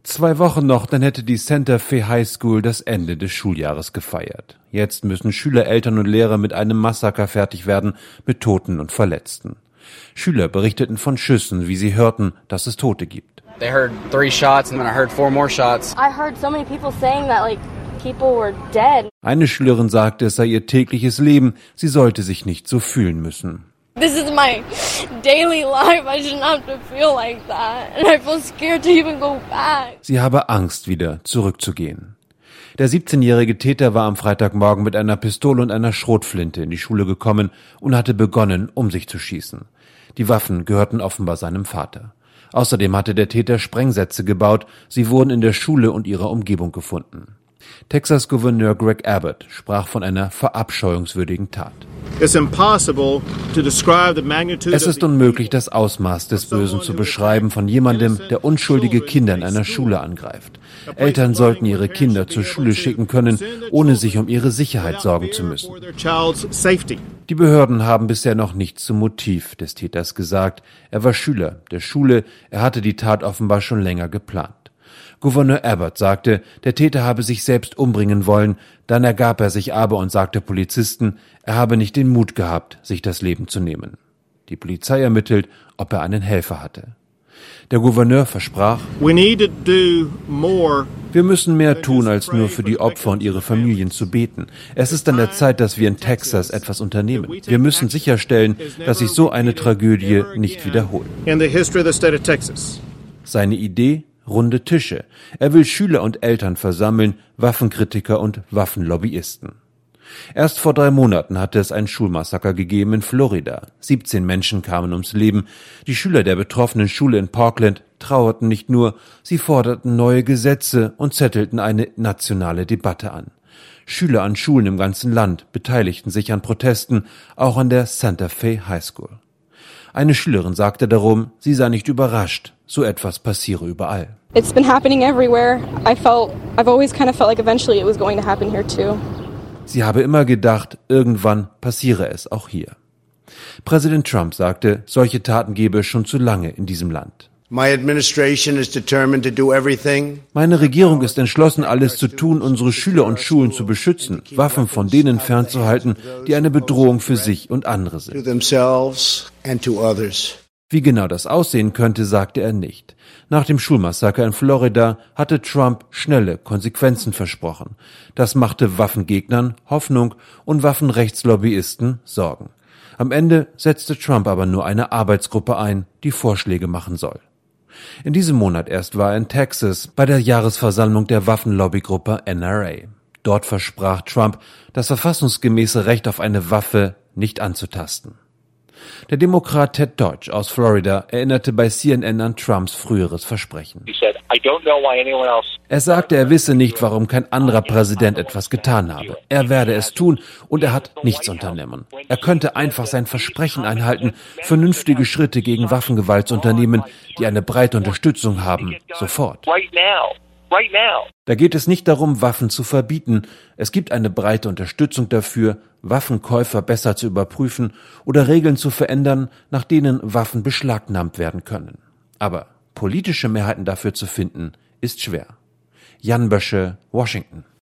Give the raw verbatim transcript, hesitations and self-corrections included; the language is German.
Zwei Wochen noch, dann hätte die Santa Fe High School das Ende des Schuljahres gefeiert. Jetzt müssen Schüler, Eltern und Lehrer mit einem Massaker fertig werden, mit Toten und Verletzten. Schüler berichteten von Schüssen, wie sie hörten, dass es Tote gibt. They heard three shots and then I heard four more shots. I heard so many people saying that like people were dead. Eine Schülerin sagte, es sei ihr tägliches Leben, sie sollte sich nicht so fühlen müssen. This is my daily life. I shouldn't have to feel like that. And I feel scared to even go back. Sie habe Angst, wieder zurückzugehen. Der siebzehnjährige Täter war am Freitagmorgen mit einer Pistole und einer Schrotflinte in die Schule gekommen und hatte begonnen, um sich zu schießen. Die Waffen gehörten offenbar seinem Vater. Außerdem hatte der Täter Sprengsätze gebaut. Sie wurden in der Schule und ihrer Umgebung gefunden. Texas-Gouverneur Greg Abbott sprach von einer verabscheuungswürdigen Tat. Es ist unmöglich, das Ausmaß des Bösen zu beschreiben von jemandem, der unschuldige Kinder in einer Schule angreift. Eltern sollten ihre Kinder zur Schule schicken können, ohne sich um ihre Sicherheit sorgen zu müssen. Die Behörden haben bisher noch nichts zum Motiv des Täters gesagt. Er war Schüler der Schule, er hatte die Tat offenbar schon länger geplant. Gouverneur Abbott sagte, der Täter habe sich selbst umbringen wollen, dann ergab er sich aber und sagte Polizisten, er habe nicht den Mut gehabt, sich das Leben zu nehmen. Die Polizei ermittelt, ob er einen Helfer hatte. Der Gouverneur versprach, wir müssen mehr tun, als nur für die Opfer und ihre Familien zu beten. Es ist an der Zeit, dass wir in Texas etwas unternehmen. Wir müssen sicherstellen, dass sich so eine Tragödie nicht wiederholt. Seine Idee? Runde Tische. Er will Schüler und Eltern versammeln, Waffenkritiker und Waffenlobbyisten. Erst vor drei Monaten hatte es ein Schulmassaker gegeben in Florida. siebzehn Menschen kamen ums Leben. Die Schüler der betroffenen Schule in Parkland trauerten nicht nur, sie forderten neue Gesetze und zettelten eine nationale Debatte an. Schüler an Schulen im ganzen Land beteiligten sich an Protesten, auch an der Santa Fe High School. Eine Schülerin sagte darum, sie sei nicht überrascht, so etwas passiere überall. It's been happening everywhere. I felt, I've always kind of felt like eventually it was going to happen here too. Sie habe immer gedacht, irgendwann passiere es auch hier. Präsident Trump sagte, solche Taten gebe es schon zu lange in diesem Land. My administration is determined to do everything. Meine Regierung ist entschlossen, alles zu tun, unsere Schüler und Schulen zu beschützen, Waffen von denen fernzuhalten, die eine Bedrohung für sich und andere sind. To themselves and to others. Wie genau das aussehen könnte, sagte er nicht. Nach dem Schulmassaker in Florida hatte Trump schnelle Konsequenzen versprochen. Das machte Waffengegnern Hoffnung und Waffenrechtslobbyisten Sorgen. Am Ende setzte Trump aber nur eine Arbeitsgruppe ein, die Vorschläge machen soll. In diesem Monat erst war er in Texas bei der Jahresversammlung der Waffenlobbygruppe N R A. Dort versprach Trump, das verfassungsgemäße Recht auf eine Waffe nicht anzutasten. Der Demokrat Ted Deutsch aus Florida erinnerte bei C N N an Trumps früheres Versprechen. Er sagte, er wisse nicht, warum kein anderer Präsident etwas getan habe. Er werde es tun und er hat nichts unternommen. Er könnte einfach sein Versprechen einhalten, vernünftige Schritte gegen Waffengewalt zu unternehmen, die eine breite Unterstützung haben, sofort. Da geht es nicht darum, Waffen zu verbieten. Es gibt eine breite Unterstützung dafür, Waffenkäufer besser zu überprüfen oder Regeln zu verändern, nach denen Waffen beschlagnahmt werden können. Aber politische Mehrheiten dafür zu finden, ist schwer. Jan Bösche, Washington.